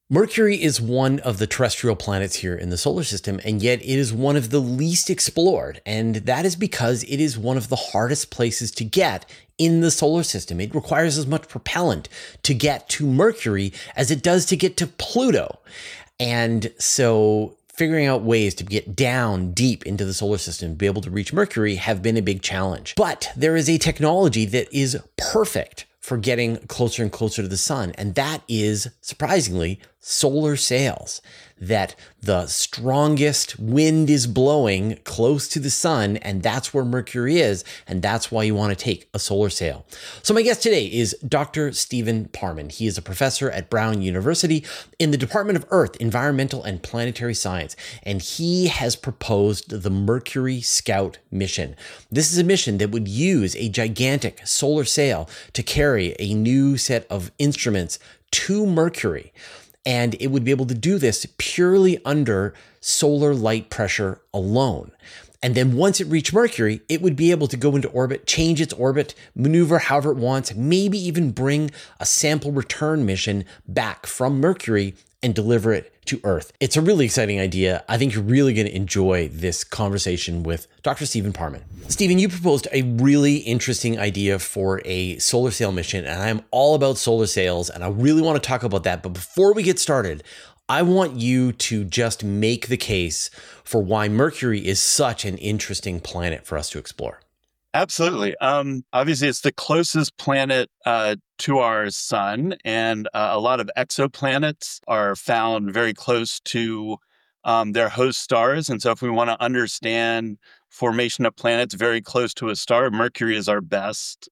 Mercury is one of the terrestrial planets here in the solar system, and yet it is one of the least explored. And that is because it is one of the hardest places to get in the solar system. It requires as much propellant to get to Mercury as it does to get to Pluto. And so figuring out ways to get down deep into the solar system, be able to reach Mercury, have been a big challenge. But there is a technology that is perfect for getting closer and closer to the sun. And that is, surprisingly, solar sails. That the strongest wind is blowing close to the sun, and that's where Mercury is, and that's why you want to take a solar sail. So my guest today is Dr. Stephen Parman. He is a professor at Brown University in the Department of Earth, Environmental and Planetary Science, and he has proposed the Mercury Scout mission. This is a mission that would use a gigantic solar sail to carry a new set of instruments to Mercury. And it would be able to do this purely under solar light pressure alone. And then once it reached Mercury, it would be able to go into orbit, change its orbit, maneuver however it wants, maybe even bring a sample return mission back from Mercury and deliver it to Earth. It's a really exciting idea. I think you're really going to enjoy this conversation with Dr. Stephen Parman. Stephen, you proposed a really interesting idea for a solar sail mission, and I'm all about solar sails, and I really want to talk about that. But before we get started, I want you to just make the case for why Mercury is such an interesting planet for us to explore. Absolutely. Obviously, it's the closest planet to our sun, and a lot of exoplanets are found very close to their host stars. And so if we want to understand formation of planets very close to a star, Mercury is our best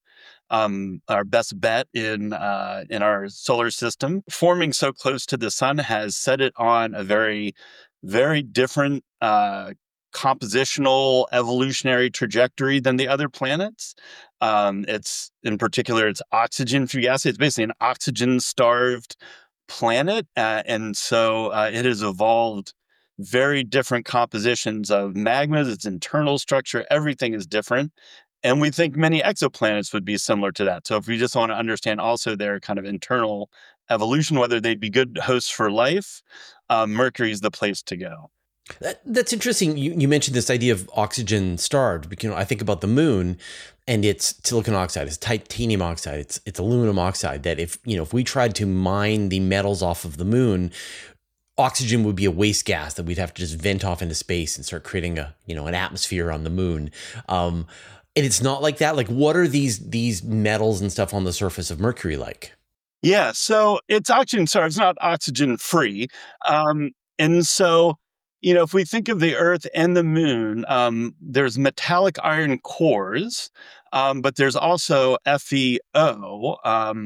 bet in our solar system. Forming so close to the sun has set it on a very, very different compositional evolutionary trajectory than the other planets. It's oxygen free gas. It's basically an oxygen starved planet. And so it has evolved very different compositions of magmas, its internal structure, everything is different. And we think many exoplanets would be similar to that. So if we just want to understand also their kind of internal evolution, whether they'd be good hosts for life, Mercury is the place to go. That's interesting. You mentioned this idea of oxygen starved. I think about the moon, and it's silicon oxide, it's titanium oxide, it's aluminum oxide. That if we tried to mine the metals off of the moon, oxygen would be a waste gas that we'd have to just vent off into space and start creating an atmosphere on the moon. And it's not like that. Like, what are these metals and stuff on the surface of Mercury like? Yeah, so it's oxygen starved. It's not oxygen free, and so. If we think of the Earth and the Moon, there's metallic iron cores, but there's also FeO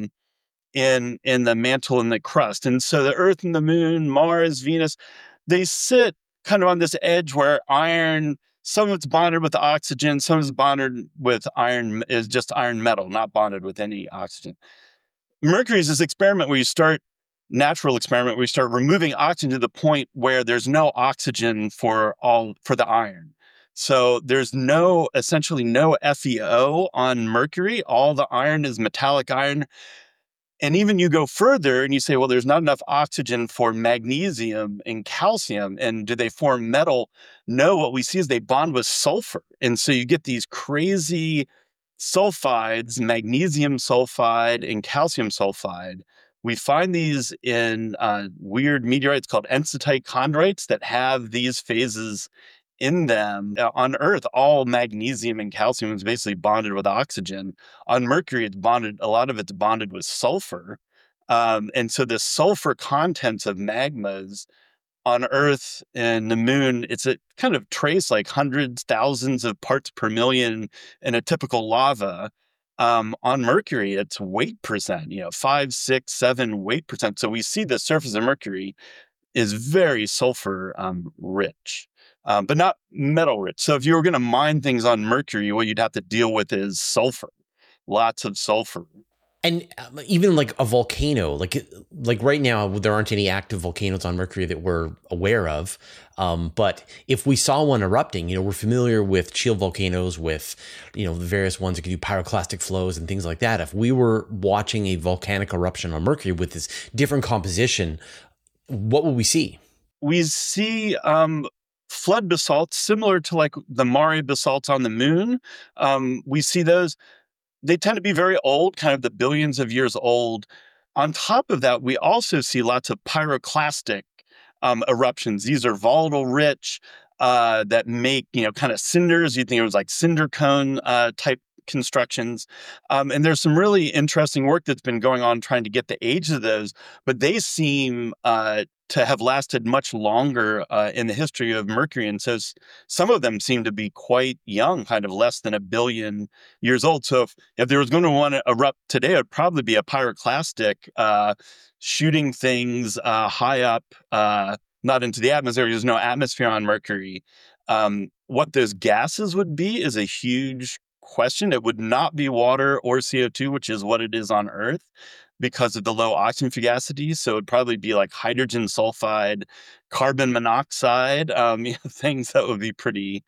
in the mantle and the crust. And so the Earth and the Moon, Mars, Venus, they sit kind of on this edge where iron, some of it's bonded with oxygen, some of it's bonded with iron, is just iron metal, not bonded with any oxygen. Mercury is this natural experiment where we start removing oxygen to the point where there's no oxygen for the iron. So there's essentially no FeO on Mercury. All the iron is metallic iron. And even you go further and you say, well, there's not enough oxygen for magnesium and calcium. And do they form metal? No, what we see is they bond with sulfur. And so you get these crazy sulfides, magnesium sulfide and calcium sulfide. We find these in weird meteorites called enstatite chondrites that have these phases in them. On Earth, all magnesium and calcium is basically bonded with oxygen. On Mercury, a lot of it's bonded with sulfur. And so the sulfur contents of magmas on Earth and the Moon, it's a kind of trace like hundreds, thousands of parts per million in a typical lava. On Mercury, it's weight percent, 5, 6, 7 weight percent. So we see the surface of Mercury is very sulfur rich, but not metal rich. So if you were going to mine things on Mercury, what you'd have to deal with is sulfur, lots of sulfur. And even like a volcano, like right now, there aren't any active volcanoes on Mercury that we're aware of. But if we saw one erupting, we're familiar with shield volcanoes, with, the various ones that can do pyroclastic flows and things like that. If we were watching a volcanic eruption on Mercury with this different composition, What will we see? We see flood basalts similar to like the Mare basalts on the moon. We see those. They tend to be very old, kind of the billions of years old. On top of that, we also see lots of pyroclastic eruptions. These are volatile rich that make, kind of cinders. You'd think it was like cinder cone type constructions. And there's some really interesting work that's been going on trying to get the age of those, but they seem to have lasted much longer in the history of Mercury. And so some of them seem to be quite young, kind of less than 1 billion years old. So if there was going to want to erupt today, it would probably be a pyroclastic shooting things high up, not into the atmosphere. There's no atmosphere on Mercury. What those gases would be is a huge question. It would not be water or CO2, which is what it is on Earth because of the low oxygen fugacity. So it'd probably be like hydrogen sulfide, carbon monoxide, things that would be pretty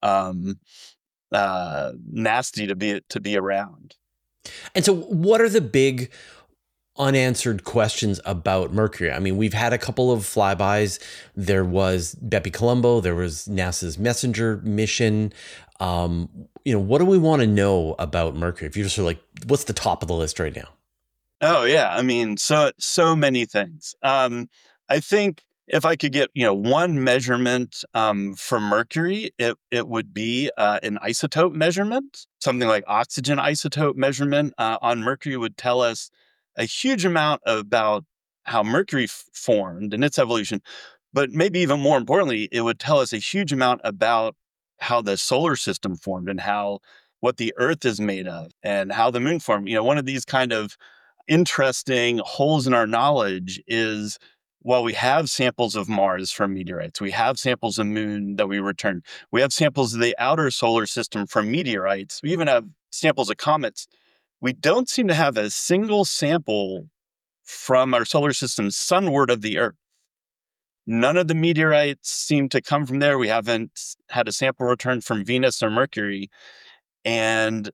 nasty to be around. And so what are the big unanswered questions about Mercury? I mean, we've had a couple of flybys. There was Bepi Colombo. There was NASA's Messenger mission. What do we want to know about Mercury? If you're just sort of like, what's the top of the list right now? Oh, yeah. I mean, so many things. I think if I could get, one measurement for Mercury, it would be an isotope measurement. Something like oxygen isotope measurement on Mercury would tell us a huge amount about how Mercury formed and its evolution. But maybe even more importantly, it would tell us a huge amount about how the solar system formed and what the Earth is made of and how the moon formed. One of these kind of interesting holes in our knowledge is, while we have samples of Mars from meteorites, we have samples of moon that we return, we have samples of the outer solar system from meteorites, we even have samples of comets. We don't seem to have a single sample from our solar system sunward of the Earth. None of the meteorites seem to come from there. We haven't had a sample return from Venus or Mercury. And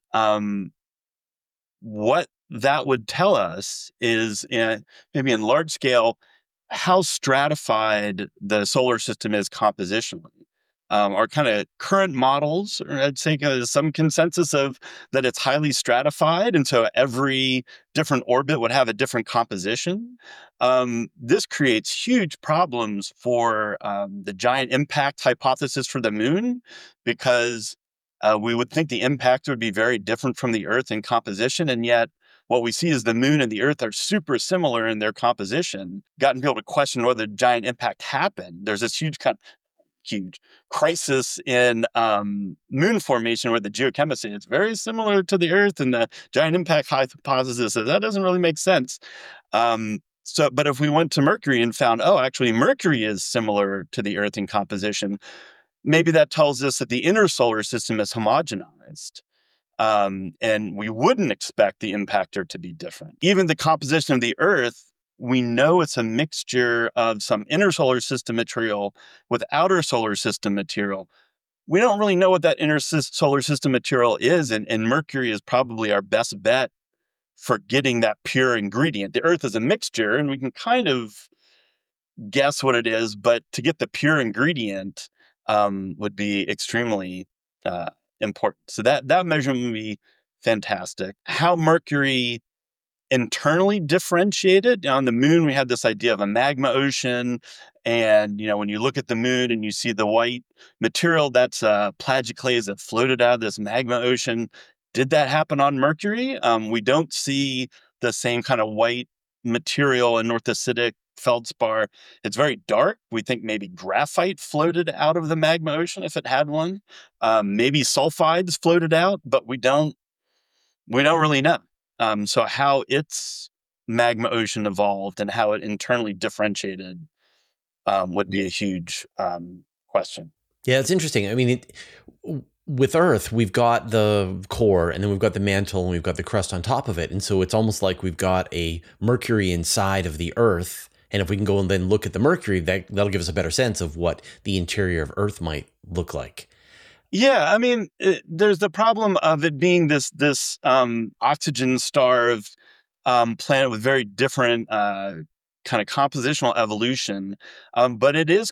what that would tell us is, maybe in large scale, how stratified the solar system is compositionally. Our kind of current models, or I'd say some consensus of that it's highly stratified. And so every different orbit would have a different composition. This creates huge problems for the giant impact hypothesis for the moon, because we would think the impact would be very different from the Earth in composition. And yet what we see is the moon and the Earth are super similar in their composition. Gotten people to question whether the giant impact happened. There's this huge crisis in moon formation where the geochemists say it's very similar to the Earth, and the giant impact hypothesis says that doesn't really make sense. But if we went to Mercury and found, actually Mercury is similar to the Earth in composition, maybe that tells us that the inner solar system is homogenized. And we wouldn't expect the impactor to be different. Even the composition of the Earth, we know it's a mixture of some inner solar system material with outer solar system material. We don't really know what that inner solar system material is, and Mercury is probably our best bet for getting that pure ingredient. The Earth is a mixture, and we can kind of guess what it is, but to get the pure ingredient would be extremely important. So that measurement would be fantastic. How Mercury internally differentiated. On the moon, we had this idea of a magma ocean. And, when you look at the moon and you see the white material, that's plagioclase that floated out of this magma ocean. Did that happen on Mercury? We don't see the same kind of white material in North acidic feldspar. It's very dark. We think maybe graphite floated out of the magma ocean if it had one. Maybe sulfides floated out, but we don't really know. So how its magma ocean evolved and how it internally differentiated would be a huge question. Yeah, it's interesting. I mean, with Earth, we've got the core, and then we've got the mantle, and we've got the crust on top of it. And so it's almost like we've got a Mercury inside of the Earth. And if we can go and then look at the Mercury, that'll give us a better sense of what the interior of Earth might look like. Yeah, I mean, there's the problem of it being this oxygen-starved planet with very different kind of compositional evolution. But it is,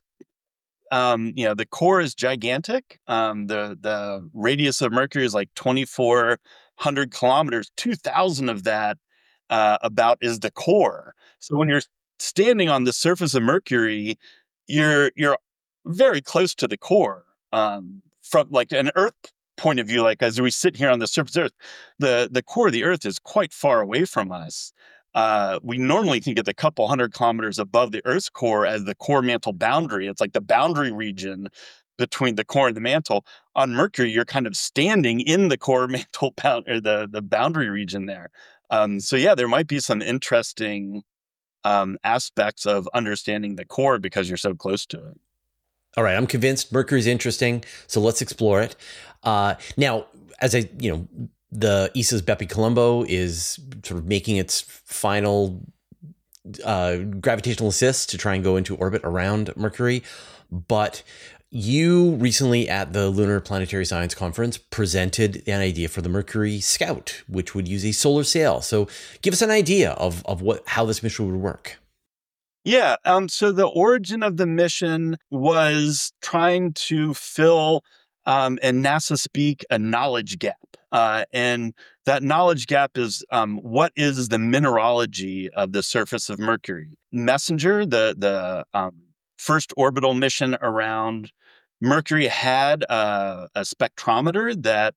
the core is gigantic. The radius of Mercury is like 2,400 kilometers. 2,000 of that about is the core. So when you're standing on the surface of Mercury, you're very close to the core. From like an Earth point of view, like as we sit here on the surface of Earth, the core of the Earth is quite far away from us. We normally think of the couple hundred kilometers above the Earth's core as the core mantle boundary. It's like the boundary region between the core and the mantle. On Mercury, you're kind of standing in the core mantle or the boundary region there. So yeah, there might be some interesting aspects of understanding the core because you're so close to it. All right, I'm convinced Mercury's interesting, so let's explore it. Now, as the ESA's Bepi-Colombo is sort of making its final gravitational assist to try and go into orbit around Mercury. But you recently at the Lunar Planetary Science Conference presented an idea for the Mercury Scout, which would use a solar sail. So give us an idea of how this mission would work. Yeah. So the origin of the mission was trying to fill, in NASA speak, a knowledge gap. And that knowledge gap is what is the mineralogy of the surface of Mercury? Messenger, the first orbital mission around Mercury, had a spectrometer that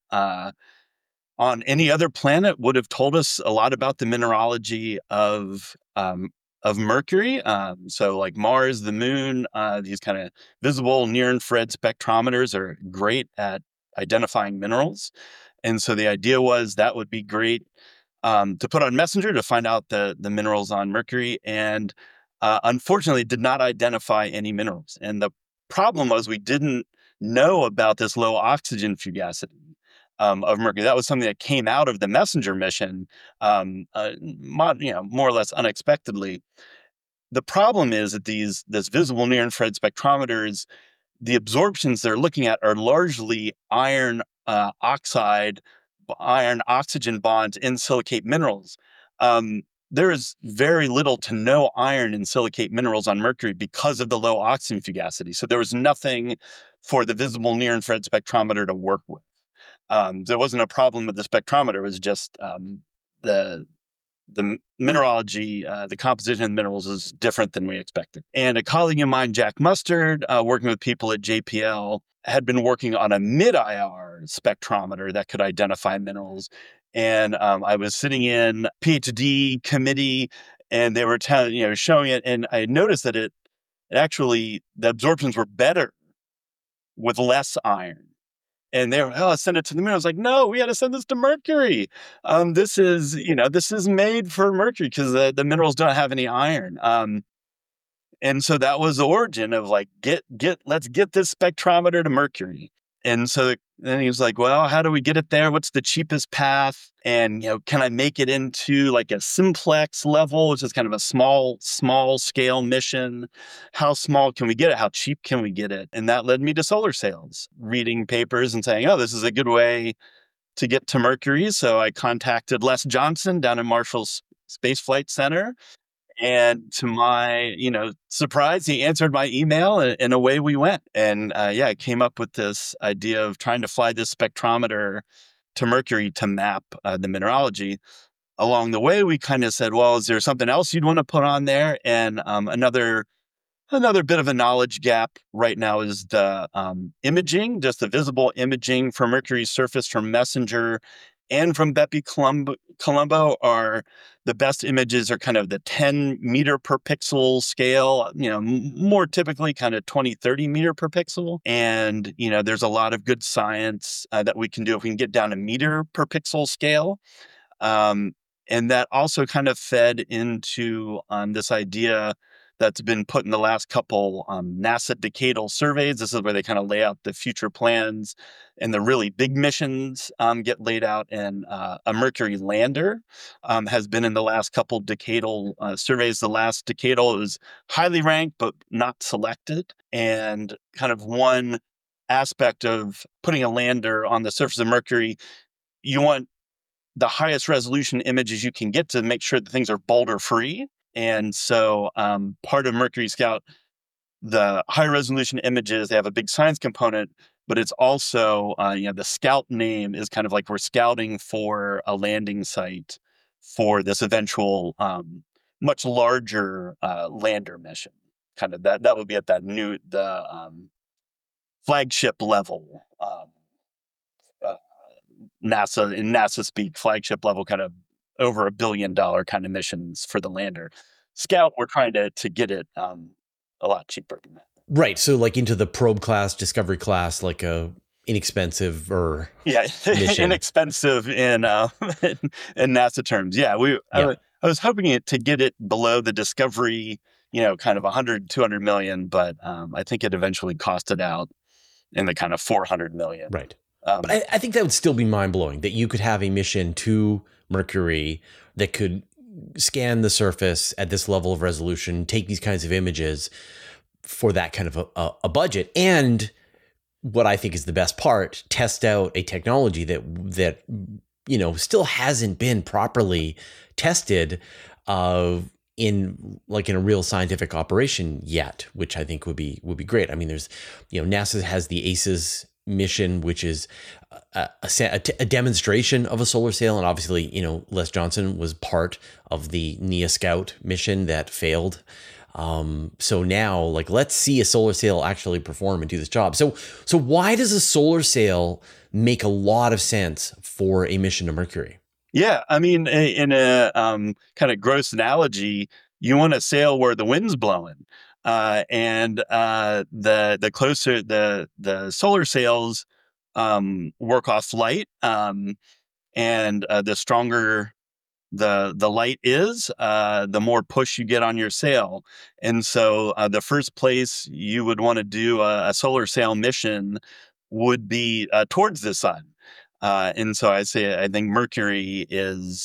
on any other planet would have told us a lot about the mineralogy of Mercury. So like Mars, the moon, these kind of visible near-infrared spectrometers are great at identifying minerals. And so the idea was that would be great to put on Messenger to find out the minerals on Mercury. And unfortunately, it did not identify any minerals. And the problem was we didn't know about this low oxygen fugacity of Mercury. That was something that came out of the Messenger mission, more or less unexpectedly. The problem is that this visible near-infrared spectrometers, the absorptions they're looking at are largely iron oxide, iron oxygen bonds in silicate minerals. There is very little to no iron in silicate minerals on Mercury because of the low oxygen fugacity. So there was nothing for the visible near-infrared spectrometer to work with. There wasn't a problem with the spectrometer. It was just the mineralogy, the composition of the minerals is different than we expected. And a colleague of mine, Jack Mustard, working with people at JPL, had been working on a mid-IR spectrometer that could identify minerals. And I was sitting in PhD committee, and they were showing it, and I noticed that it actually, the absorptions were better with less iron. And they were, send it to the moon. I was like, no, we got to send this to Mercury. This is made for Mercury because the minerals don't have any iron. And so that was the origin of like, let's get this spectrometer to Mercury. And so then he was like, well, how do we get it there? What's the cheapest path? And, can I make it into like a simplex level, which is kind of a small scale mission? How small can we get it? How cheap can we get it? And that led me to solar sails, reading papers and saying, oh, this is a good way to get to Mercury. So I contacted Les Johnson down in Marshall Space Flight Center. And to my, surprise, he answered my email and away we went. And I came up with this idea of trying to fly this spectrometer to Mercury to map the mineralogy. Along the way, we kind of said, well, is there something else you'd want to put on there? And another bit of a knowledge gap right now is the imaging, just the visible imaging from Mercury's surface from Messenger and from Bepi-Colombo are the best images are kind of the 10 meter per pixel scale, more typically kind of 20, 30 meter per pixel. And, there's a lot of good science that we can do if we can get down a meter per pixel scale. And that also kind of fed into this idea that's been put in the last couple NASA decadal surveys. This is where they kind of lay out the future plans and the really big missions get laid out. And a Mercury lander has been in the last couple decadal surveys. The last decadal was highly ranked, but not selected. And kind of one aspect of putting a lander on the surface of Mercury, you want the highest resolution images you can get to make sure that things are boulder free. And so part of Mercury Scout, the high resolution images, they have a big science component, but it's also, the Scout name is kind of like we're scouting for a landing site for this eventual much larger lander mission. Kind of that would be at the flagship level. Uh, NASA, in NASA speak, flagship level, kind of over $1 billion kind of missions for the lander. Scout, we're trying to get it a lot cheaper than that. Right. So like into the probe class, discovery class, like a inexpensive or mission. Inexpensive in NASA terms. Yeah, I was hoping to get it below the discovery, kind of 100, 200 million, but I think it eventually costed out in the kind of 400 million. Right. But I think that would still be mind blowing that you could have a mission to Mercury that could scan the surface at this level of resolution, take these kinds of images for that kind of a budget. And what I think is the best part, test out a technology that still hasn't been properly tested in a real scientific operation yet, which I think would be great. I mean, there's, NASA has the ACES mission, which is a demonstration of a solar sail. And obviously, Les Johnson was part of the NEA Scout mission that failed. So now, let's see a solar sail actually perform and do this job. So why does a solar sail make a lot of sense for a mission to Mercury? Yeah, I mean, in a kind of gross analogy, you want a sail where the wind's blowing, and the closer the solar sails work off light, and the stronger the light is, the more push you get on your sail. And so the first place you would want to do a solar sail mission would be towards the sun. And so I think Mercury is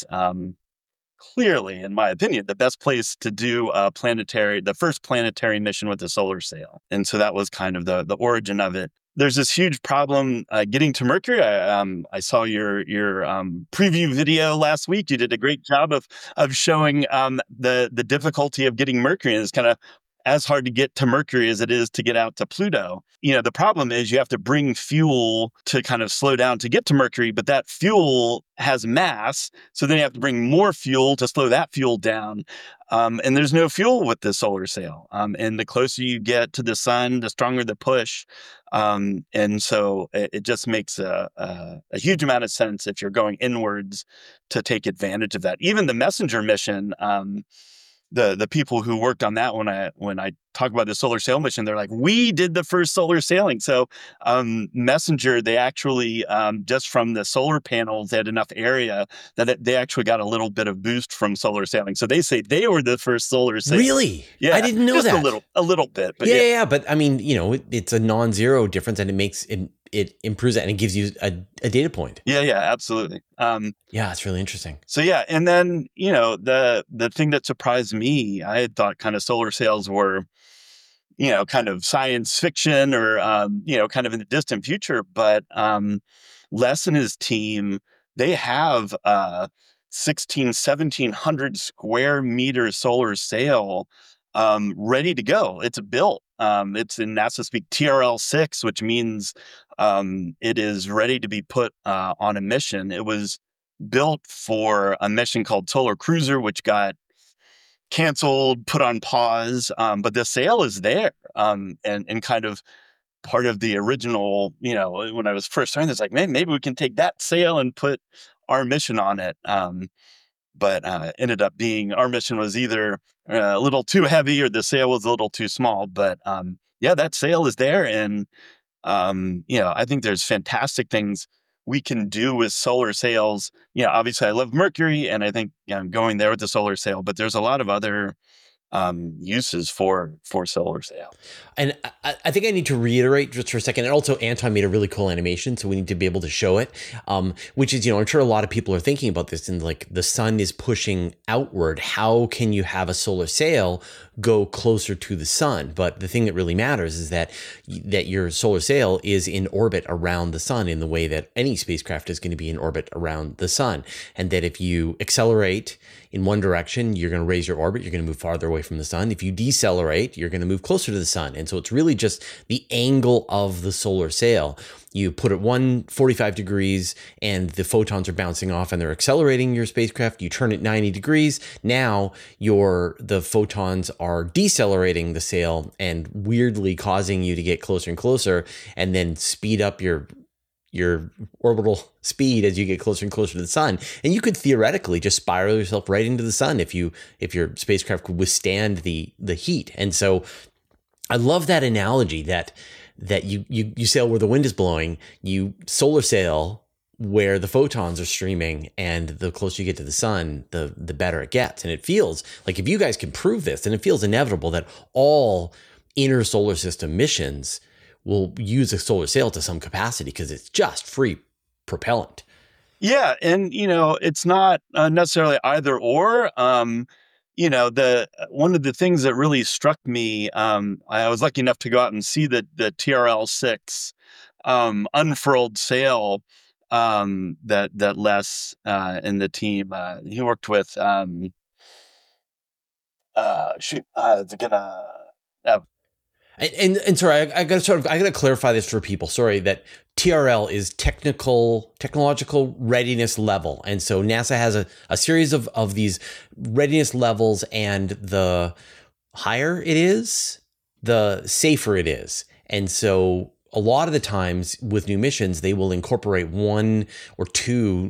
clearly, in my opinion, the best place to do the first planetary mission with a solar sail. And so that was kind of the origin of it. There's this huge problem getting to Mercury. I saw your preview video last week. You did a great job of showing the difficulty of getting Mercury, and it's kind of as hard to get to Mercury as it is to get out to Pluto. The problem is you have to bring fuel to kind of slow down to get to Mercury, but that fuel has mass. So then you have to bring more fuel to slow that fuel down. And there's no fuel with the solar sail. And the closer you get to the sun, the stronger the push. And so it just makes a huge amount of sense if you're going inwards to take advantage of that. Even the Messenger mission, the people who worked on that, when I talk about the solar sail mission, they're like, we did the first solar sailing. So Messenger, they actually, just from the solar panels, they had enough area that they actually got a little bit of boost from solar sailing. So they say they were the first solar sail. Really? Yeah. I didn't know just that. A little bit. But yeah. But I mean, it's a non-zero difference, and it improves it, and it gives you a data point. Yeah, absolutely. Yeah, it's really interesting. So yeah, and then the thing that surprised me, I had thought kind of solar sails were, kind of science fiction or kind of in the distant future, but Les and his team, they have 1,700 square meter solar sail ready to go. It's built. It's in NASA speak TRL-6, which means it is ready to be put on a mission. It was built for a mission called Solar Cruiser, which got canceled, put on pause. But the sail is there, and kind of part of the original. When I was first starting this, like, man, maybe we can take that sail and put our mission on it. But ended up being our mission was either a little too heavy or the sail was a little too small. But that sail is there, and I think there's fantastic things we can do with solar sails. Obviously I love Mercury, and I think going there with the solar sail, but there's a lot of other uses for solar sail. And I think I need to reiterate just for a second, and also Anton made a really cool animation, so we need to be able to show it, which is, I'm sure a lot of people are thinking about this, and like the sun is pushing outward. How can you have a solar sail go closer to the sun? But the thing that really matters is that your solar sail is in orbit around the sun in the way that any spacecraft is going to be in orbit around the sun. And that if you accelerate in one direction, you're going to raise your orbit, you're going to move farther away from the sun. If you decelerate, you're going to move closer to the sun. And so it's really just the angle of the solar sail. You put it 145 degrees and the photons are bouncing off and they're accelerating your spacecraft. You turn it 90 degrees. Now the photons are decelerating the sail and weirdly causing you to get closer and closer, and then speed up your orbital speed as you get closer and closer to the sun. And you could theoretically just spiral yourself right into the sun if your spacecraft could withstand the heat. And so I love that analogy that you sail where the wind is blowing, you solar sail where the photons are streaming, and the closer you get to the sun, the better it gets. And it feels like, if you guys can prove this, then it feels inevitable that all inner solar system missions will use a solar sail to some capacity because it's just free propellant. Yeah, and it's not necessarily either or. The one of the things that really struck me, I was lucky enough to go out and see the TRL-6 unfurled sail that Les and the team he worked with. And sorry, I got to clarify this for people. Sorry, that TRL is technological readiness level, and so NASA has a series of these readiness levels, and the higher it is, the safer it is. And so a lot of the times with new missions, they will incorporate one or two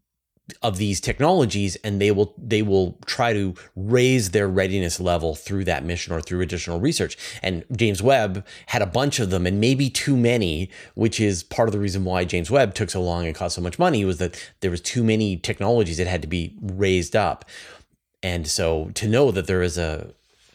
of these technologies, and they will try to raise their readiness level through that mission or through additional research. And James Webb had a bunch of them, and maybe too many, which is part of the reason why James Webb took so long and cost so much money, was that there was too many technologies that had to be raised up. And so to know that there is a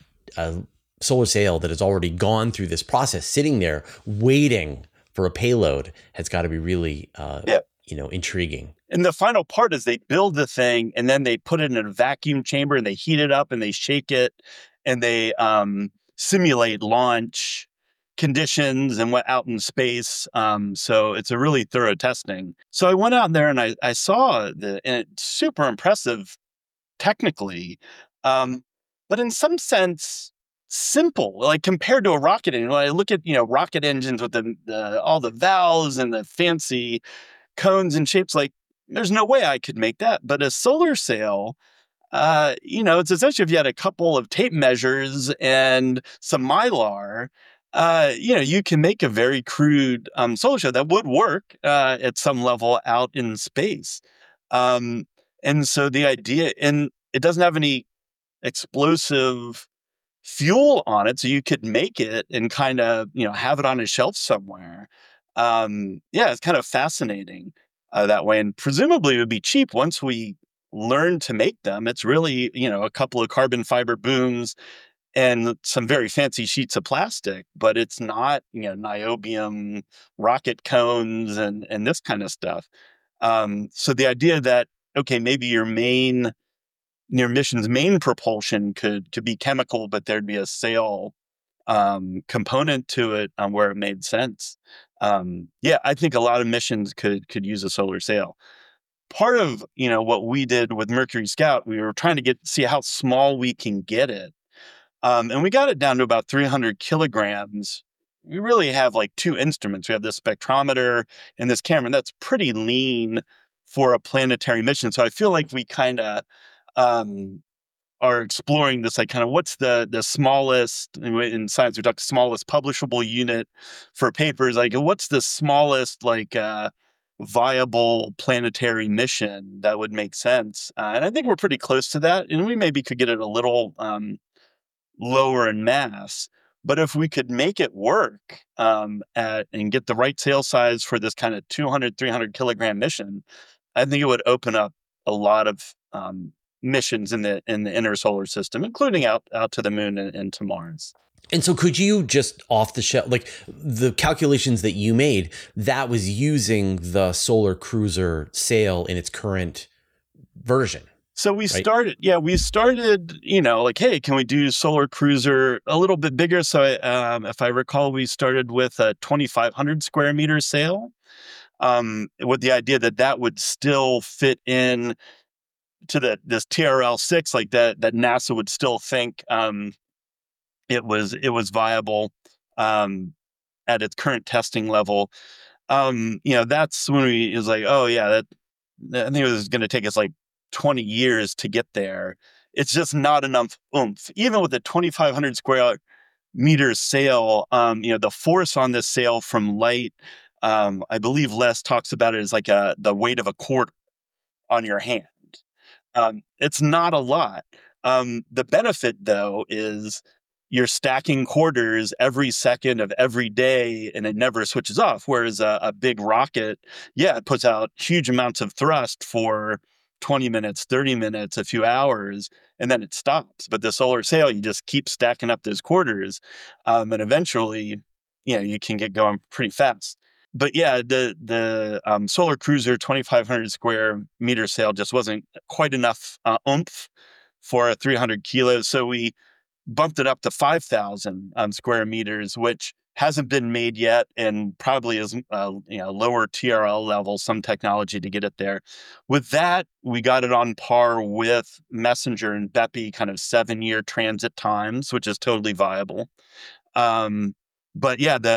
solar sail that has already gone through this process, sitting there waiting for a payload, has got to be really intriguing. And the final part is they build the thing, and then they put it in a vacuum chamber, and they heat it up, and they shake it, and they simulate launch conditions and what out in space. So it's a really thorough testing. So I went out there and I saw and it's super impressive technically, but in some sense simple, like compared to a rocket engine. When I look at rocket engines with all the valves and the fancy cones and shapes, like, there's no way I could make that. But a solar sail, it's essentially, if you had a couple of tape measures and some Mylar, you can make a very crude solar sail that would work at some level out in space. And so the idea, and it doesn't have any explosive fuel on it, so you could make it and kind of, have it on a shelf somewhere. It's kind of fascinating that way. And presumably it would be cheap once we learn to make them. It's really, a couple of carbon fiber booms and some very fancy sheets of plastic, but it's not, niobium rocket cones and this kind of stuff. So the idea that, okay, maybe your mission's main propulsion could be chemical, but there'd be a sail component to it where it made sense. I think a lot of missions could use a solar sail. Part of, what we did with Mercury Scout, we were trying to see how small we can get it. And we got it down to about 300 kilograms. We really have like two instruments. We have this spectrometer and this camera, and that's pretty lean for a planetary mission. So I feel like we kind of are exploring this, like, kind of what's the smallest, in science we talk smallest publishable unit for papers, like what's the smallest viable planetary mission that would make sense. And I think we're pretty close to that, and we maybe could get it a little lower in mass. But if we could make it work and get the right sail size for this kind of 200, 300 kilogram mission, I think it would open up a lot of missions in the inner solar system, including out to the moon and to Mars. And so could you just off the shelf, like the calculations that you made, that was using the Solar Cruiser sail in its current version? So we started, like, hey, can we do Solar Cruiser a little bit bigger? So if I recall, we started with a 2,500 square meter sail with the idea that would still fit in this TRL-6, like that NASA would still think it was viable at its current testing level. That's when it was like, oh yeah, I think it was going to take us like 20 years to get there. It's just not enough oomph. Even with a 2,500 square meter sail, the force on this sail from light, I believe Les talks about it as like the weight of a quarter on your hand. It's not a lot. The benefit, though, is you're stacking quarters every second of every day and it never switches off. Whereas a big rocket, it puts out huge amounts of thrust for 20 minutes, 30 minutes, a few hours, and then it stops. But the solar sail, you just keep stacking up those quarters. And eventually, you can get going pretty fast. But the Solar Cruiser 2,500 square meter sail just wasn't quite enough oomph for a 300 kilos. So we bumped it up to 5,000 square meters, which hasn't been made yet and probably is lower TRL level, some technology to get it there. With that, we got it on par with Messenger and Bepi, kind of 7-year transit times, which is totally viable. But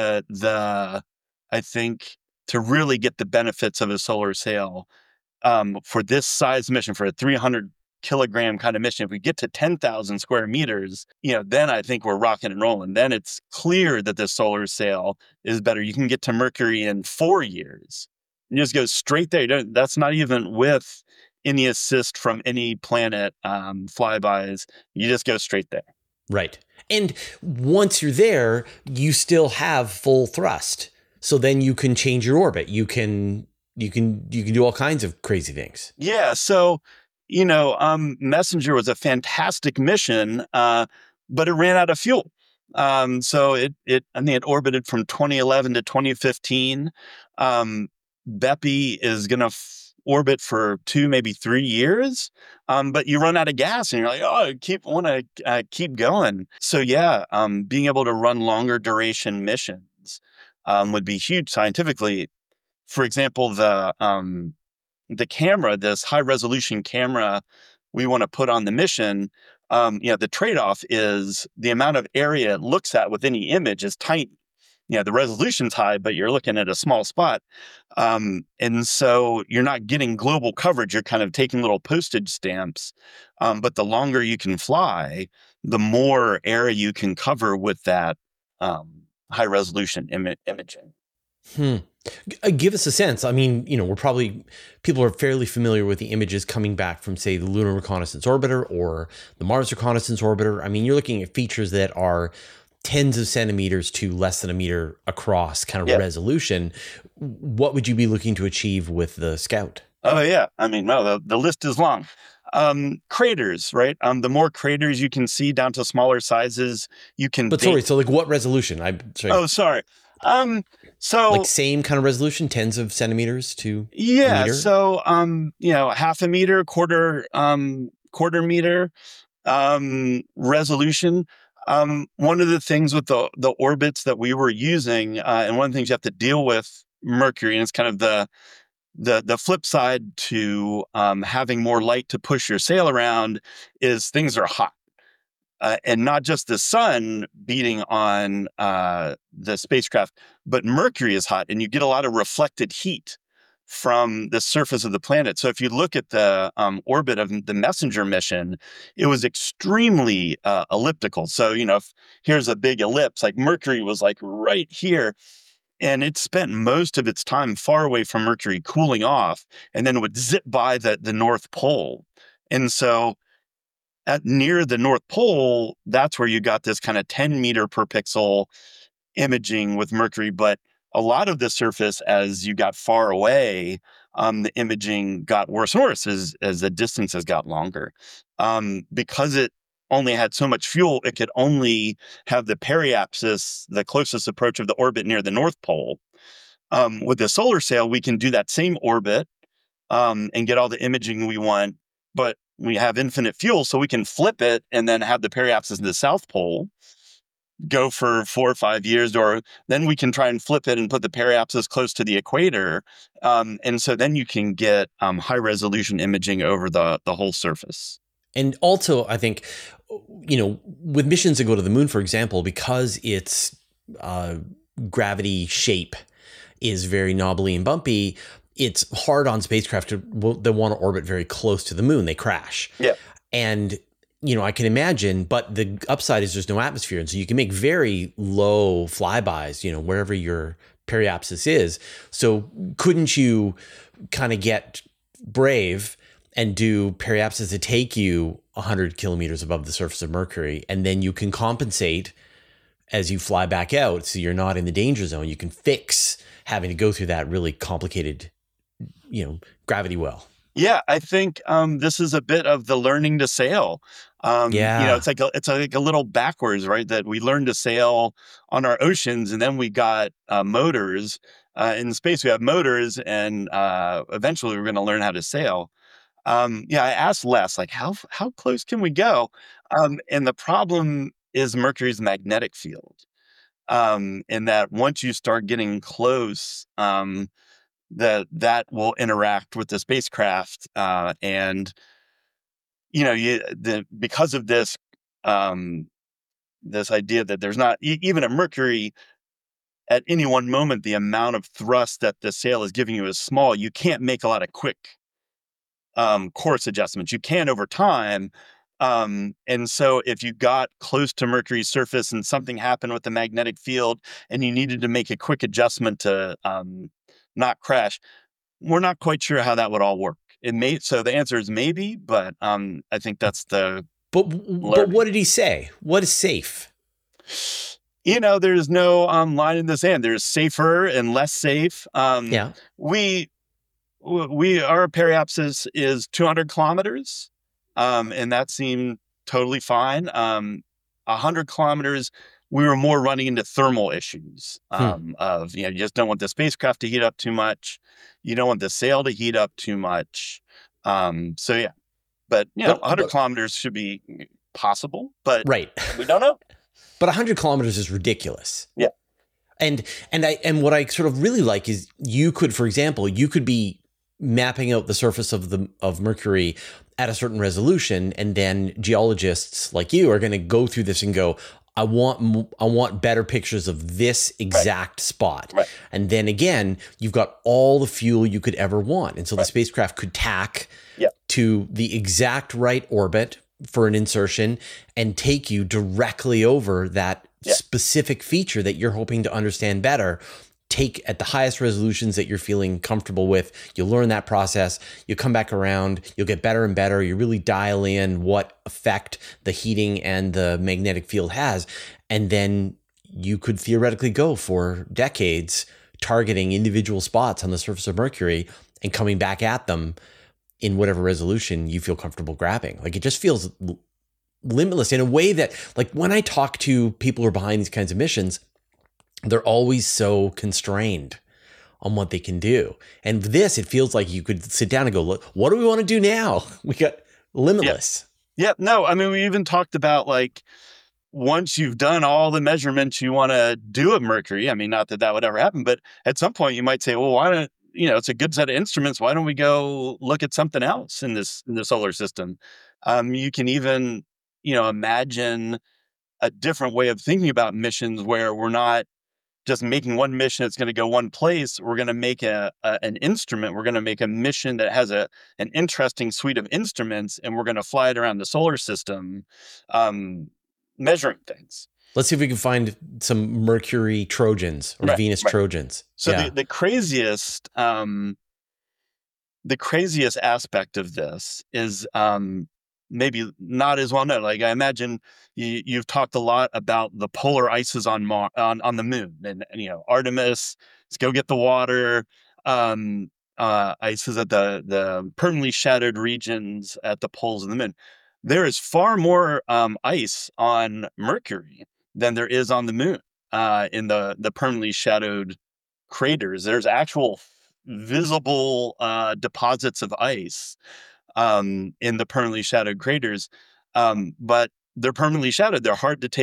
I think to really get the benefits of a solar sail for this size mission, for a 300 kilogram kind of mission, if we get to 10,000 square meters, then I think we're rocking and rolling. Then it's clear that the solar sail is better. You can get to Mercury in 4 years. You just go straight there. That's not even with any assist from any planet flybys. You just go straight there. Right. And once you're there, you still have full thrust. So then you can change your orbit. You can do all kinds of crazy things. Yeah. So, Messenger was a fantastic mission, but it ran out of fuel. So I think it orbited from 2011 to 2015. Bepi is going to orbit for 2, maybe 3 years. But you run out of gas and you're like, oh, I want to keep going. So being able to run longer duration missions would be huge scientifically. For example, the camera, this high resolution camera we want to put on the mission, the trade-off is the amount of area it looks at with any image is tiny. The resolution's high, but you're looking at a small spot. And so you're not getting global coverage. You're kind of taking little postage stamps. But the longer you can fly, the more area you can cover with that high resolution imaging. Give us a sense. I mean, people are fairly familiar with the images coming back from, say, the Lunar Reconnaissance Orbiter or the Mars Reconnaissance Orbiter. I mean, you're looking at features that are tens of centimeters to less than a meter across kind of resolution. What would you be looking to achieve with the Scout? Oh, yeah. I mean, no, the list is long. Craters, right? The more craters you can see down to smaller sizes, you can... But sorry, so like what resolution? Oh, sorry. So like same kind of resolution, tens of centimeters to a meter? So half a meter, quarter meter resolution. One of the things with the orbits that we were using, and one of the things you have to deal with Mercury, and it's kind of the flip side to having more light to push your sail around, is things are hot. And not just the sun beating on the spacecraft, but Mercury is hot, and you get a lot of reflected heat from the surface of the planet. So if you look at the orbit of the Messenger mission, it was extremely elliptical. So, if here's a big ellipse, like Mercury was like right here, and it spent most of its time far away from Mercury cooling off, and then would zip by the North Pole. And so near the North Pole, that's where you got this kind of 10 meter per pixel imaging with Mercury. But a lot of the surface, as you got far away, the imaging got worse and worse as the distances got longer. Because it only had so much fuel, it could only have the periapsis, the closest approach of the orbit near the North Pole. With the solar sail, we can do that same orbit and get all the imaging we want, but we have infinite fuel, so we can flip it and then have the periapsis in the South Pole. go for 4 or 5 years, or then we can try and flip it and put the periapsis close to the equator. And so then you can get high resolution imaging over the whole surface. And also, I think, with missions that go to the moon, for example, because its gravity shape is very knobbly and bumpy, it's hard on spacecraft that want to orbit very close to the moon. They crash. Yeah. And, I can imagine, but the upside is there's no atmosphere. And so you can make very low flybys, wherever your periapsis is. So couldn't you kind of get brave and do periapsis to take you 100 kilometers above the surface of Mercury, and then you can compensate as you fly back out, so you're not in the danger zone. You can fix having to go through that really complicated, gravity well. Yeah, I think this is a bit of the learning to sail. It's like a little backwards, right? That we learned to sail on our oceans, and then we got motors. In space, we have motors, and eventually we're going to learn how to sail. I asked Les, like, how close can we go? And the problem is Mercury's magnetic field. In that once you start getting close, that will interact with the spacecraft, and because of this this idea that there's not even at Mercury at any one moment the amount of thrust that the sail is giving you is small. You can't make a lot of quick course adjustments. You can over time. And so if you got close to Mercury's surface and something happened with the magnetic field and you needed to make a quick adjustment to not crash, we're not quite sure how that would all work. So the answer is maybe, but I think that's the But what did he say? What is safe? There's no line in the sand. There's safer and less safe. Our periapsis is 200 kilometers, and that seemed totally fine. 100 kilometers, we were more running into thermal issues of, you just don't want the spacecraft to heat up too much. You don't want the sail to heat up too much. But 100 kilometers should be possible, but right. We don't know. But 100 kilometers is ridiculous. Yeah. And what I sort of really like is you could be mapping out the surface of Mercury at a certain resolution, and then geologists like you are going to go through this and go, I want better pictures of this exact spot. Right. And then again, you've got all the fuel you could ever want. And so the spacecraft could tack to the exact right orbit for an insertion and take you directly over that specific feature that you're hoping to understand better. Take at the highest resolutions that you're feeling comfortable with. You'll learn that process. You come back around. You'll get better and better. You really dial in what effect the heating and the magnetic field has. And then you could theoretically go for decades targeting individual spots on the surface of Mercury and coming back at them in whatever resolution you feel comfortable grabbing. Like, it just feels limitless in a way that, like, when I talk to people who are behind these kinds of missions, they're always so constrained on what they can do. And this, it feels like you could sit down and go, look, what do we want to do now? We got limitless. Yeah. No, I mean, we even talked about, like, once you've done all the measurements you want to do of Mercury, I mean, not that would ever happen, but at some point you might say, well, why don't, it's a good set of instruments. Why don't we go look at something else in the solar system? You can even, imagine a different way of thinking about missions where we're not just making one mission that's going to go one place. We're going to make an instrument. We're going to make a mission that has an interesting suite of instruments, and we're going to fly it around the solar system, measuring things. Let's see if we can find some Mercury Trojans or Venus Trojans. So the craziest aspect of this is maybe not as well known. Like, I imagine you've talked a lot about the polar ices on the moon, and Artemis, let's go get the water. Ices at the permanently shadowed regions at the poles of the moon. There is far more ice on Mercury than there is on the moon in the permanently shadowed craters. There's actual visible deposits of ice in the permanently shadowed craters, but they're permanently shadowed. They're hard to take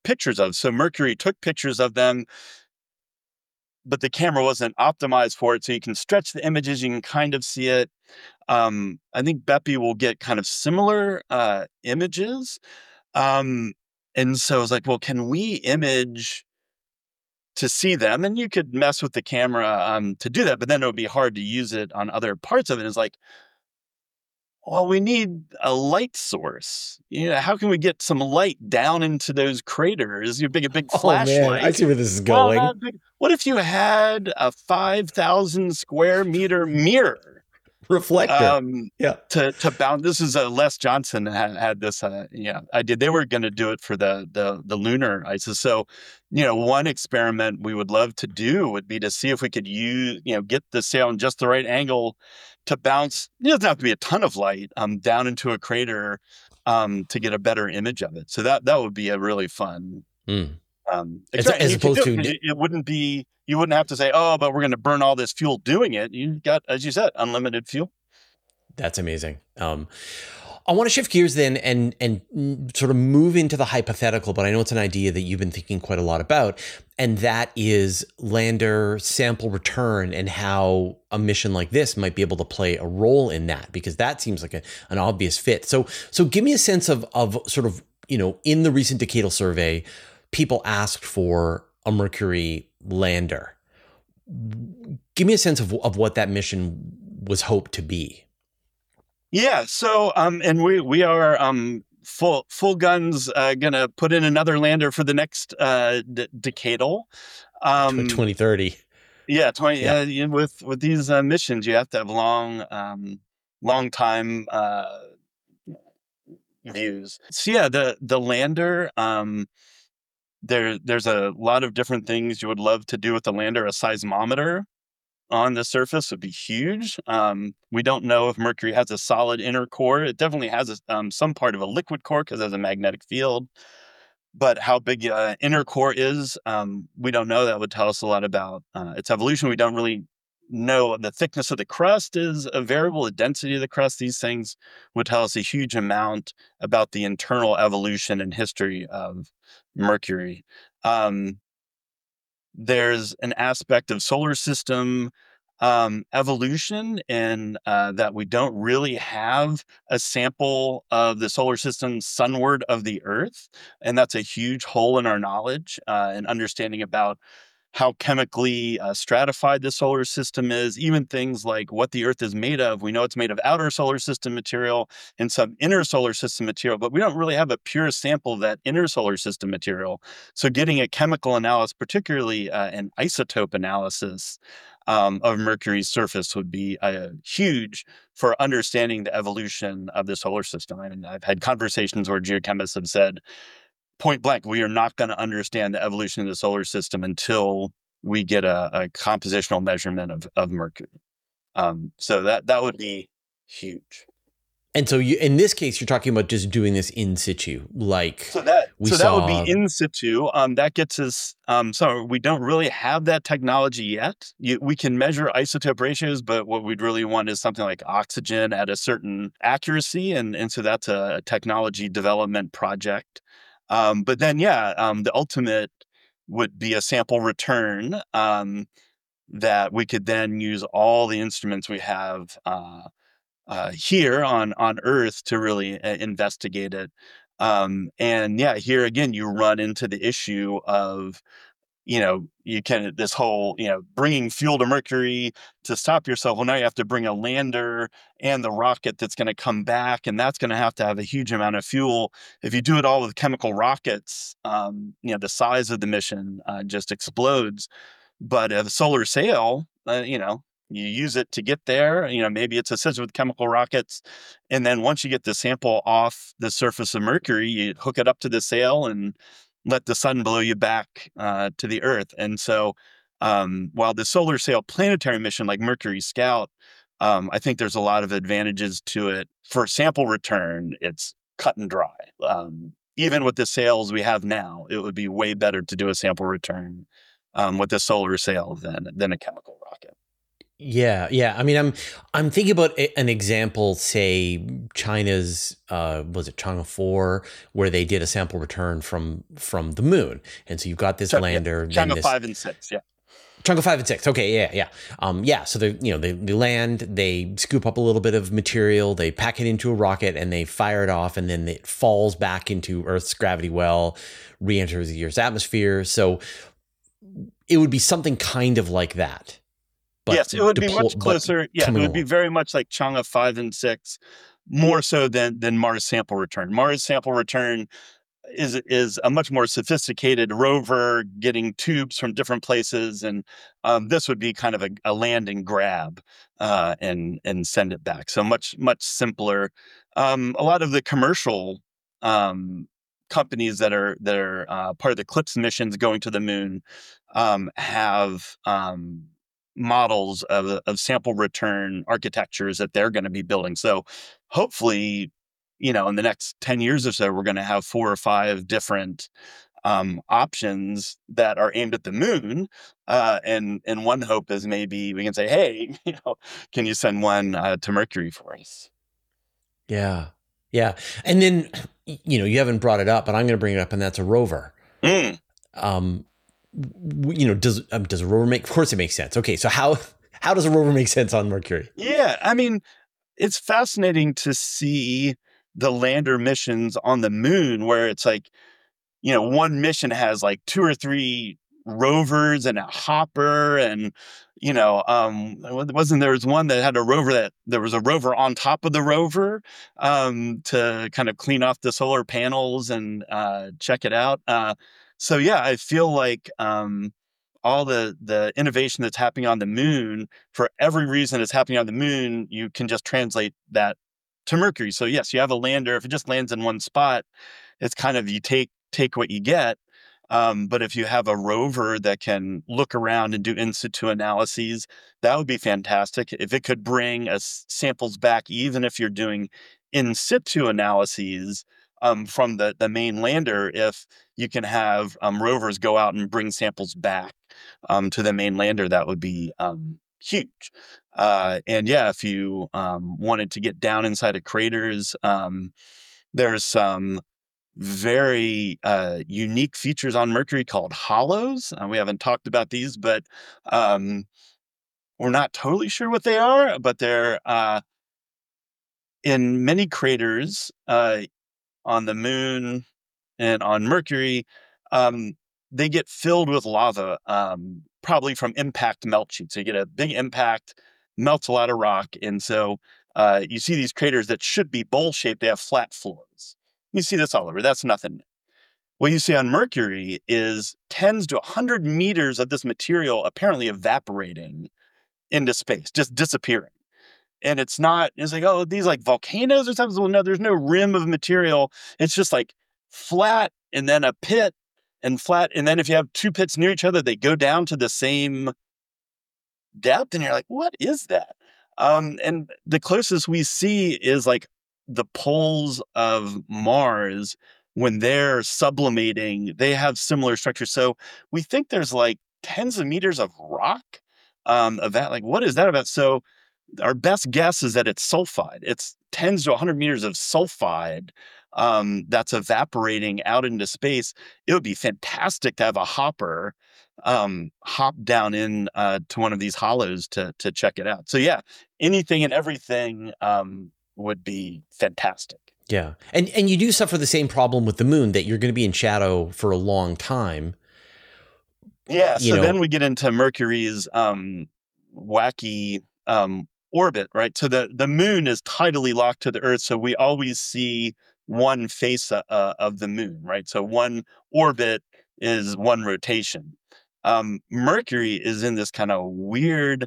pictures of. So Mercury took pictures of them, but the camera wasn't optimized for it. So you can stretch the images, you can kind of see it. I think Bepi will get kind of similar images. And so I was like, well, can we image to see them? And you could mess with the camera to do that, but then it would be hard to use it on other parts of it. It's like, well, we need a light source. How can we get some light down into those craters? You big a big Oh man, I flashlight. see where this is Well, going. what if you had a 5,000 square meter mirror? Reflector. Yeah. To bound. This is Les Johnson had this idea. They were going to do it for the lunar ISIS. So, one experiment we would love to do would be to see if we could get the sail in just the right angle to bounce. It doesn't have to be a ton of light down into a crater to get a better image of it. So that would be a really fun. As opposed to it wouldn't be. You wouldn't have to say, oh, but we're going to burn all this fuel doing it. You got, as you said, unlimited fuel. That's amazing. I want to shift gears then and sort of move into the hypothetical, but I know it's an idea that you've been thinking quite a lot about, and that is lander sample return and how a mission like this might be able to play a role in that, because that seems like an obvious fit. So give me a sense of sort of, in the recent decadal survey, people asked for a Mercury lander. Give me a sense of what that mission was hoped to be. Yeah. So, and we are full guns gonna put in another lander for the next decadal. 2030. Yeah, with these missions, you have to have long time views. So yeah, the lander. There's a lot of different things you would love to do with the lander. A seismometer on the surface would be huge. We don't know if Mercury has a solid inner core. It definitely has some part of a liquid core because it has a magnetic field. But how big inner core is, we don't know. That would tell us a lot about its evolution. We don't really know. The thickness of the crust is a variable. The density of the crust, these things would tell us a huge amount about the internal evolution and history of Mercury. There's an aspect of solar system evolution in that we don't really have a sample of the solar system sunward of the Earth. And that's a huge hole in our knowledge and understanding about how chemically stratified the solar system is, even things like what the Earth is made of. We know it's made of outer solar system material and some inner solar system material, but we don't really have a pure sample of that inner solar system material. So getting a chemical analysis, particularly an isotope analysis of Mercury's surface would be huge for understanding the evolution of the solar system. I mean, I've had conversations where geochemists have said, point blank, we are not going to understand the evolution of the solar system until we get a compositional measurement of Mercury. So that would be huge. And so in this case, you're talking about just doing this in situ, like that would be in situ. That gets us. So we don't really have that technology yet. We can measure isotope ratios, but what we'd really want is something like oxygen at a certain accuracy, and so that's a technology development project. But then, the ultimate would be a sample return that we could then use all the instruments we have here on Earth to really investigate it. Here again, you run into the issue of, this whole, bringing fuel to Mercury to stop yourself. Well, now you have to bring a lander and the rocket that's going to come back, and that's going to have a huge amount of fuel. If you do it all with chemical rockets, the size of the mission just explodes. But a solar sail, you use it to get there. Maybe it's assisted with chemical rockets. And then once you get the sample off the surface of Mercury, you hook it up to the sail and let the sun blow you back to the Earth. And so while the solar sail planetary mission like Mercury Scout, I think there's a lot of advantages to it. For sample return, it's cut and dry. Even with the sails we have now, it would be way better to do a sample return with a solar sail than a chemical rocket. Yeah, yeah. I mean, I'm thinking about an example, say China's was it Chang'e 4, where they did a sample return from the moon, and so you've got this Yeah, lander, then Chang'e this 5 and 6. Yeah. Chang'e 5 and 6. Okay, yeah, yeah, yeah. So they land, they scoop up a little bit of material, they pack it into a rocket, and they fire it off, and then it falls back into Earth's gravity well, re-enters the Earth's atmosphere. So it would be something kind of like that, but Yes, it would be deploy, much but closer. Yeah, it coming would be along. very much like Chang'e 5 and 6, more so than Mars Sample Return. Mars Sample Return is a much more sophisticated rover getting tubes from different places, and this would be kind of a land and grab and send it back. So much simpler. A lot of the commercial um, companies that are part of the CLIPS missions going to the moon have models of sample return architectures that they're going to be building. So hopefully, in the next 10 years or so, we're going to have 4 or 5 different options that are aimed at the moon. And one hope is maybe we can say, hey, can you send one to Mercury for us? Yeah. Yeah. And then, you haven't brought it up, but I'm going to bring it up, and that's a rover. Mm. Um, does a rover make, of course it makes sense. Okay. So how does a rover make sense on Mercury? Yeah, I mean, it's fascinating to see the lander missions on the moon where it's like, one mission has like 2 or 3 rovers and a hopper, and wasn't there was one that had a rover that there was a rover on top of the rover to kind of clean off the solar panels and check it out. So yeah, I feel like all the innovation that's happening on the moon, for every reason it's happening on the moon, you can just translate that to Mercury. So yes, you have a lander. If it just lands in one spot, it's kind of you take what you get. But if you have a rover that can look around and do in situ analyses, that would be fantastic. If it could bring us samples back, even if you're doing in situ analyses from the main lander, if you can have rovers go out and bring samples back to the main lander, that would be huge. And yeah, if you wanted to get down inside of craters, there's some very unique features on Mercury called hollows. We haven't talked about these, but we're not totally sure what they are, but they're in many craters on the moon and on Mercury. Um, they get filled with lava, probably from impact melt sheets. So you get a big impact, melts a lot of rock. And so you see these craters that should be bowl shaped, they have flat floors. You see this all over. That's nothing. What you see on Mercury is tens to 100 meters of this material apparently evaporating into space, just disappearing. And it's like, oh, these like volcanoes or something. Well, no, there's no rim of material. It's just like flat and then a pit and flat. And then if you have 2 pits near each other, they go down to the same depth. And you're like, what is that? And the closest we see is like the poles of Mars. When they're sublimating, they have similar structures. So we think there's like tens of meters of rock of that. Like, what is that about? So our best guess is that it's sulfide. It's tens to 100 meters of sulfide that's evaporating out into space. It would be fantastic to have a hopper hop down in to one of these hollows to check it out. So yeah, anything and everything would be fantastic. Yeah. And you do suffer the same problem with the moon, that you're going to be in shadow for a long time. Yeah. So then we get into Mercury's wacky orbit, right? So the moon is tidally locked to the Earth. So we always see one face of the moon, right? So one orbit is one rotation. Mercury is in this kind of weird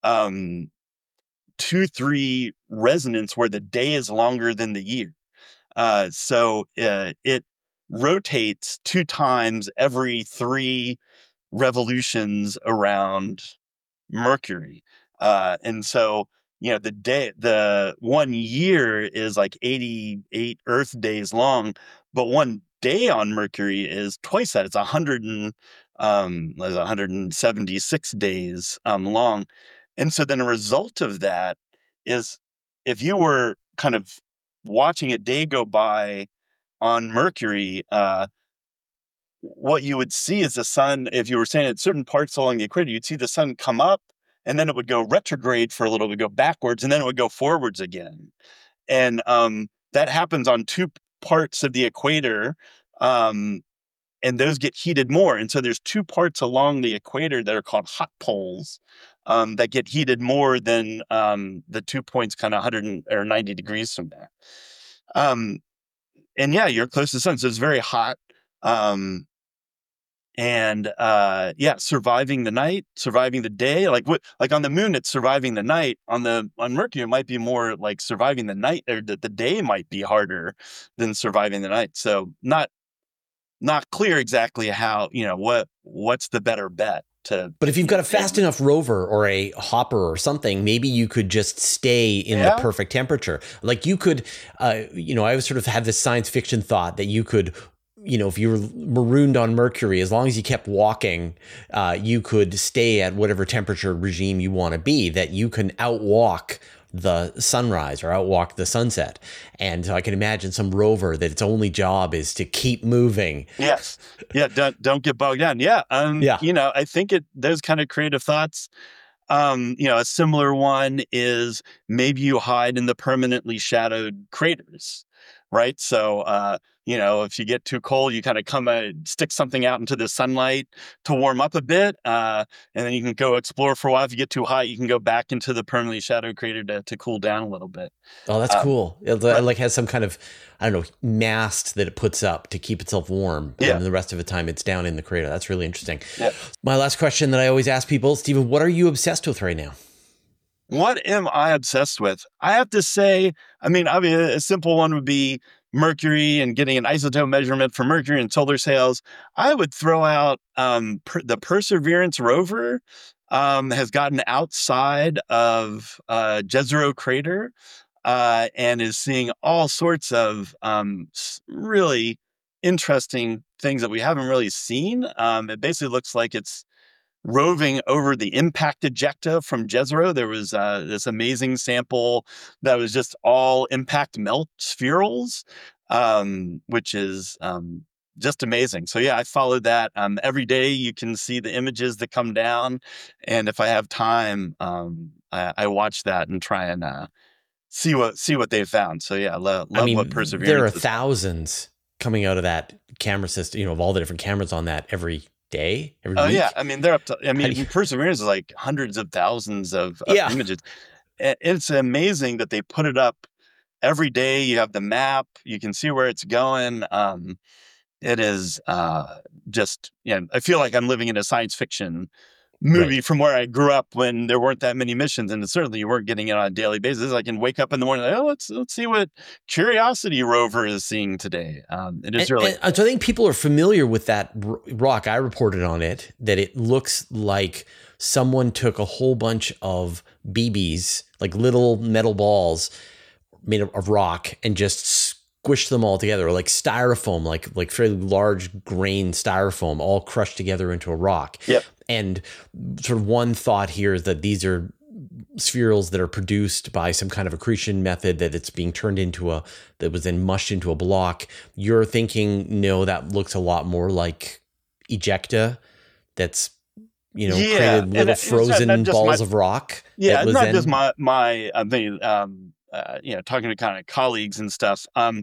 2-3 resonance where the day is longer than the year. So it rotates 2 times every 3 revolutions around Mercury. And so, the 1 year is like 88 Earth days long, but 1 day on Mercury is twice that. It's 176 days long. And so then a result of that is if you were kind of watching a day go by on Mercury, what you would see is the sun, if you were saying at certain parts along the equator, you'd see the sun come up and then it would go retrograde for a little, it would go backwards and then it would go forwards again. And that happens on two parts of the equator. And those get heated more. And so there's two parts along the equator that are called hot poles that get heated more than the 2 points kind of 190 degrees from there. And yeah, you're close to the sun, so it's very hot. Surviving the night, surviving the day, like on the moon, it's surviving the night. On Mercury, it might be more like surviving the night, or the day might be harder than surviving the night. So not clear exactly how, what's the better bet to. But if you've got a fast enough rover or a hopper or something, maybe you could just stay in the perfect temperature. Like you could, I always sort of have this science fiction thought that you could, if you were marooned on Mercury, as long as you kept walking, you could stay at whatever temperature regime you want to be, that you can outwalk the sunrise or outwalk the sunset. And so I can imagine some rover that its only job is to keep moving. Yes. Yeah. Don't get bogged down. Yeah. I think those kind of creative thoughts, a similar one is maybe you hide in the permanently shadowed craters, right? So, if you get too cold, you kind of stick something out into the sunlight to warm up a bit. And then you can go explore for a while. If you get too hot, you can go back into the permanently shadowed crater to cool down a little bit. Oh, that's cool. It has some kind of, mast that it puts up to keep itself warm. Yeah. And the rest of the time it's down in the crater. That's really interesting. Yeah. My last question that I always ask people, Stephen, what are you obsessed with right now? What am I obsessed with? I have to say, a simple one would be Mercury and getting an isotope measurement for Mercury and solar sails. I would throw out the Perseverance rover has gotten outside of Jezero crater and is seeing all sorts of really interesting things that we haven't really seen. It basically looks like it's roving over the impact ejecta from Jezero. There was this amazing sample that was just all impact melt spherules, which is just amazing. So yeah, I followed that. Every day you can see the images that come down. And if I have time, I watch that and try and see what they found. So yeah, love what Perseverance. There are thousands coming out of that camera system, of all the different cameras on that every day, every week. Yeah. They're up to, Perseverance is like hundreds of thousands of images. It's amazing that they put it up every day. You have the map, you can see where it's going. It is just, I feel like I'm living in a science fiction movie from where I grew up when there weren't that many missions, and certainly you weren't getting it on a daily basis. I can wake up in the morning, let's see what Curiosity rover is seeing today. It is really. So I think people are familiar with that rock. I reported on it that it looks like someone took a whole bunch of BBs, like little metal balls made of rock, and just squished them all together, like styrofoam, like fairly large grain styrofoam, all crushed together into a rock. Yep. And sort of one thought here is that these are spherules that are produced by some kind of accretion method, that it's being turned into that was then mushed into a block. You're thinking, no, that looks a lot more like ejecta. That's, created little frozen balls of rock. Yeah, it's not just my talking to kind of colleagues and stuff.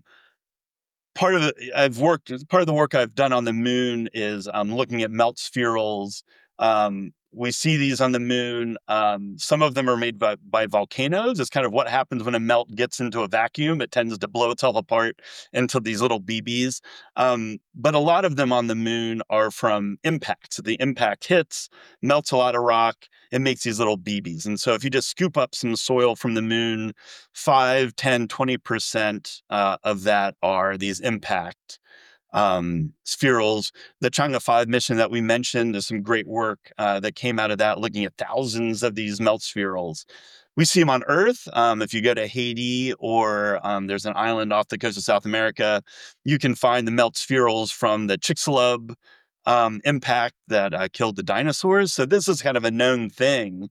Part of the work I've done on the moon is looking at melt spherules. We see these on the moon. Some of them are made by volcanoes. It's kind of what happens when a melt gets into a vacuum. It tends to blow itself apart into these little BBs. But a lot of them on the moon are from impact. So the impact hits, melts a lot of rock, and makes these little BBs. And so if you just scoop up some soil from the moon, 5, 10, 20% of that are these impact spherules. The Chang'e 5 mission that we mentioned, there's some great work that came out of that, looking at thousands of these melt spherules. We see them on Earth. If you go to Haiti or there's an island off the coast of South America, you can find the melt spherules from the Chicxulub impact that killed the dinosaurs. So this is kind of a known thing.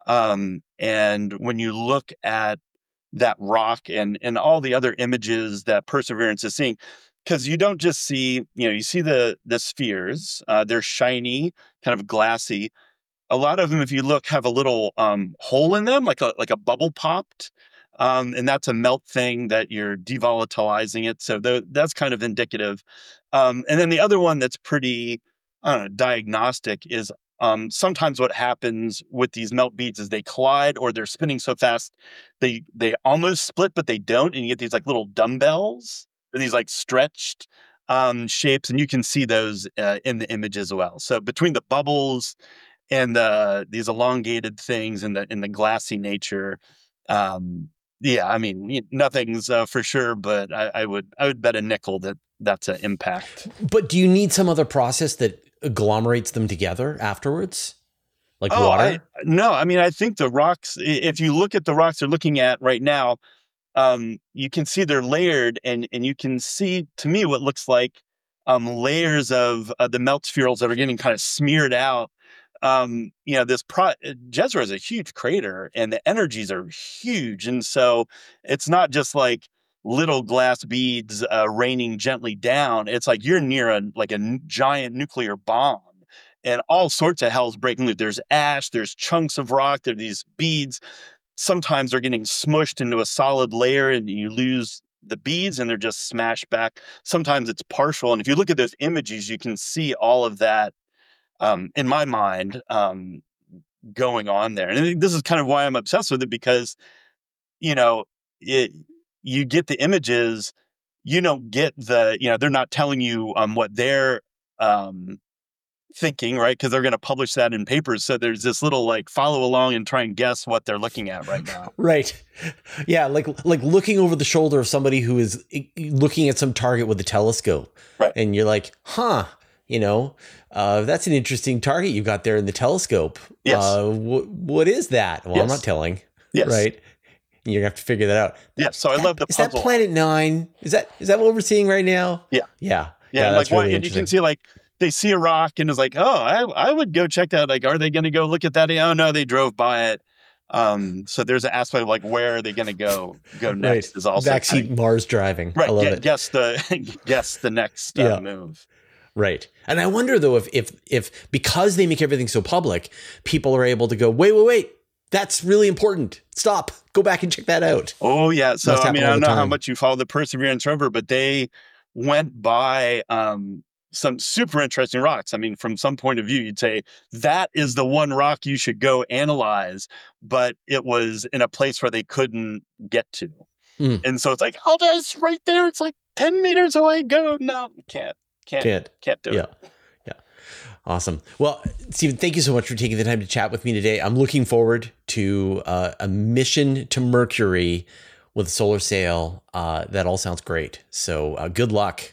And when you look at that rock and all the other images that Perseverance is seeing, because you don't just see, you see the spheres, they're shiny, kind of glassy. A lot of them, if you look, have a little hole in them, like a bubble popped. And that's a melt thing that you're devolatilizing it. So that's kind of indicative. And then the other one that's pretty, I don't know, diagnostic is sometimes what happens with these melt beads is they collide or they're spinning so fast they almost split, but they don't. And you get these like little dumbbells or these like stretched shapes. And you can see those in the image as well. So between the bubbles and these elongated things and the glassy nature, yeah, I mean, nothing's for sure, but I would bet a nickel that that's an impact. But do you need some other process that agglomerates them together afterwards, like water? No, I mean, I think the rocks, if you look at the rocks they're looking at right now, you can see they're layered, and you can see, to me, what looks like layers of the melt spherules that are getting kind of smeared out. Jezero is a huge crater and the energies are huge. And so it's not just like little glass beads raining gently down. It's like you're near a giant nuclear bomb and all sorts of hell's breaking loose. There's ash, there's chunks of rock, there are these beads. Sometimes they're getting smushed into a solid layer and you lose the beads and they're just smashed back. Sometimes it's partial. And if you look at those images, you can see all of that in my mind, going on there. And I think this is kind of why I'm obsessed with it, because, you get the images, you don't get they're not telling you what they're thinking, right? Because they're going to publish that in papers. So there's this little follow along and try and guess what they're looking at right now. Right. Yeah. Like looking over the shoulder of somebody who is looking at some target with a telescope. Right. And you're like, that's an interesting target you got there in the telescope. Yes. What is that? Well, yes. I'm not telling. Yes. Right. You're gonna have to figure that out. Yeah. So I love the puzzle. Is that Planet 9? Is that what we're seeing right now? Yeah. Yeah. Yeah. That's really and you can see they see a rock and it's like, oh, I would go check that. Like, are they going to go look at that? Oh no, they drove by it. So there's an aspect of where are they going to go next? Right. Is also backseat Mars driving. Right. I love it. Guess the next move. Right. And I wonder though if because they make everything so public, people are able to go, wait, that's really important. Stop. Go back and check that out. Oh yeah. So I don't know how much you follow the Perseverance rover, but they went by some super interesting rocks. I mean, from some point of view, you'd say that is the one rock you should go analyze, but it was in a place where they couldn't get to. And so it's like, oh, that's right there. It's like 10 meters away. Go. No, can't do it. Yeah. Awesome. Well, Stephen, thank you so much for taking the time to chat with me today. I'm looking forward to a mission to Mercury with a solar sail. That all sounds great. So good luck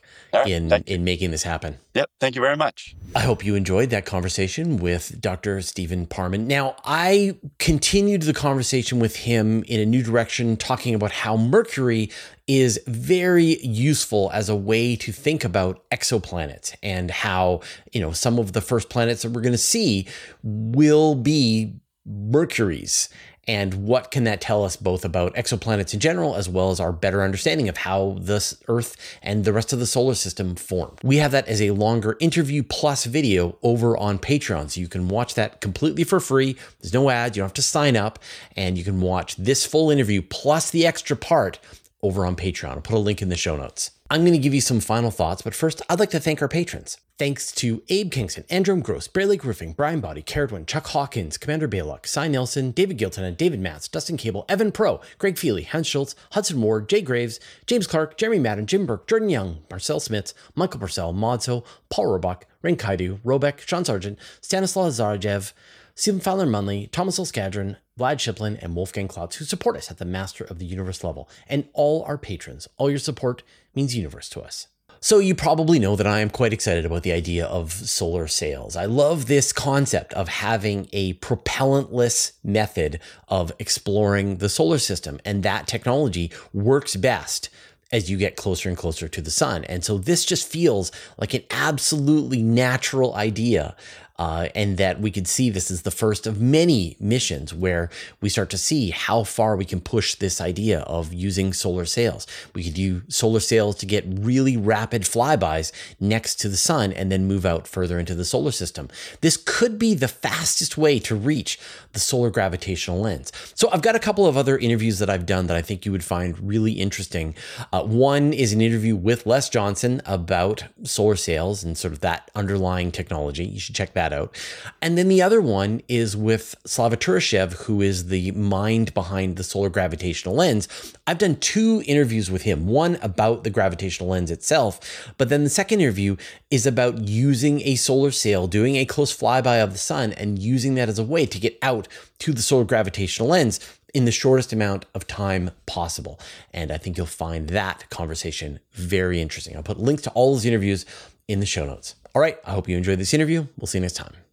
in making this happen. Yep. Thank you very much. I hope you enjoyed that conversation with Dr. Stephen Parman. Now, I continued the conversation with him in a new direction, talking about how Mercury is very useful as a way to think about exoplanets and how, some of the first planets that we're going to see will be Mercury's. And what can that tell us both about exoplanets in general, as well as our better understanding of how this Earth and the rest of the solar system formed? We have that as a longer interview plus video over on Patreon. So you can watch that completely for free. There's no ads. You don't have to sign up. And you can watch this full interview plus the extra part over on Patreon. I'll put a link in the show notes. I'm going to give you some final thoughts, but first, I'd like to thank our patrons. Thanks to Abe Kingston, Andrew Gross, Bear Lake Roofing, Brian Body, Caradwin, Chuck Hawkins, Commander Baylock, Cy Nelson, David Gilton, and David Matz, Dustin Cable, Evan Pro, Greg Feely, Hans Schultz, Hudson Ward, Jay Graves, James Clark, Jeremy Madden, Jim Burke, Jordan Young, Marcel Smits, Michael Purcell, Modso, Paul Roebuck, Ren Kaidu, Robeck, Sean Sargent, Stanislaw Zarajev, Stephen Fowler Munley, Thomas Olskadron, Vlad Shiplin, and Wolfgang Klotz, who support us at the Master of the Universe level. And all our patrons. All your support means universe to us. So you probably know that I am quite excited about the idea of solar sails. I love this concept of having a propellantless method of exploring the solar system. And that technology works best as you get closer and closer to the sun. And so this just feels like an absolutely natural idea and that we could see this is the first of many missions where we start to see how far we can push this idea of using solar sails. We could use solar sails to get really rapid flybys next to the sun and then move out further into the solar system. This could be the fastest way to reach the solar gravitational lens. So I've got a couple of other interviews that I've done that I think you would find really interesting. One is an interview with Les Johnson about solar sails and sort of that underlying technology. You should check that out. And then the other one is with Slava Turyshev, who is the mind behind the solar gravitational lens. I've done 2 interviews with him, one about the gravitational lens itself, but then the second interview is about using a solar sail, doing a close flyby of the sun, and using that as a way to get out to the solar gravitational lens in the shortest amount of time possible. And I think you'll find that conversation very interesting. I'll put links to all those interviews in the show notes. All right, I hope you enjoyed this interview. We'll see you next time.